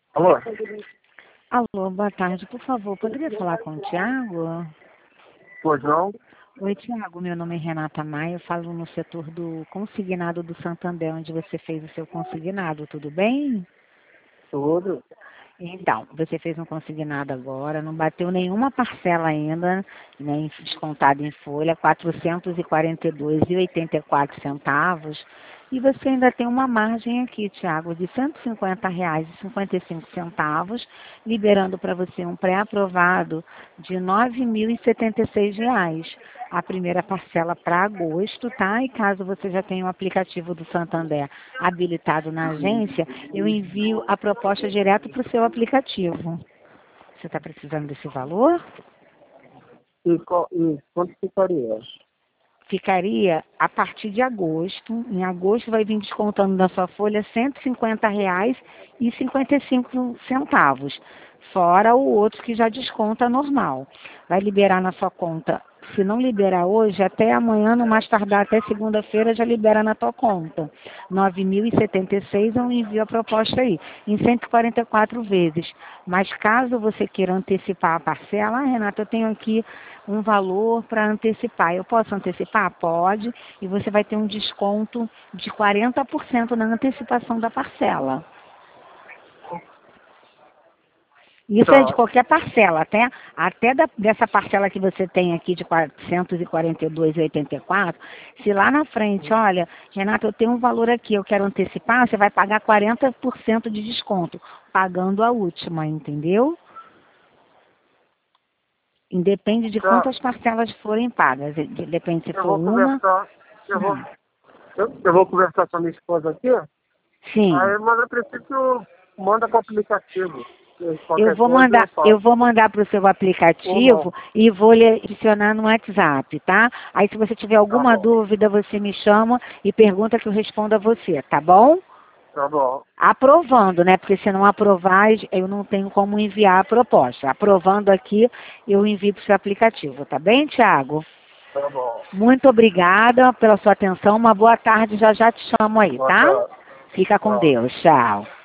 Alô? Alô, boa tarde. Por favor, poderia falar com o Tiago? Pois não? Oi, Tiago. Meu nome é Renata Maia. Eu falo no setor do consignado do Santander, onde você fez o seu consignado. Tudo bem? Tudo. Então, você fez um consignado agora, não bateu nenhuma parcela ainda, nem descontado em folha, R$ 442,84. E você ainda tem uma margem aqui, Tiago, de R$ 150,55, liberando para você um pré-aprovado de R$ 9.076. A primeira parcela para agosto, tá? E caso você já tenha um aplicativo do Santander habilitado na agência, eu envio a proposta direto para o seu aplicativo. Você está precisando desse valor? E quanto ficaria? Ficaria a partir de agosto. Em agosto vai vir descontando da sua folha R$ 150,55, fora o outro que já desconta normal. Vai liberar na sua conta. Se não liberar hoje, até amanhã, no mais tardar até segunda-feira, já libera na tua conta. 9.076 eu envio a proposta aí, em 144 vezes. Mas caso você queira antecipar a parcela, Renata, eu tenho aqui um valor para antecipar. Eu posso antecipar? Pode. E você vai ter um desconto de 40% na antecipação da parcela. Isso é de Tá. qualquer parcela, até dessa parcela que você tem aqui de 442,84, se lá na frente, olha, Renata, eu tenho um valor aqui, eu quero antecipar, você vai pagar 40% de desconto, pagando a última, entendeu? Independe de Tá. quantas parcelas forem pagas, depende se Eu for vou uma. conversar. Eu vou conversar com a minha esposa aqui. Sim. Aí, mas a princípio, manda para o aplicativo. Eu Qualquer vou coisa eu mandar, faço. eu vou mandar para o seu Ou não. aplicativo e vou lhe adicionar no WhatsApp, tá? Aí se você tiver Tá alguma bom. dúvida, você me chama e pergunta que eu respondo a você, tá bom? Tá bom. Aprovando, né? Porque se não aprovar, eu não tenho como enviar a proposta. Aprovando aqui, eu envio para o seu aplicativo, tá bem, Tiago? Tá bom. Muito obrigada pela sua atenção. Uma boa tarde, já já te chamo aí, Boa tá? tarde. Fica com Tchau. Deus. Tchau.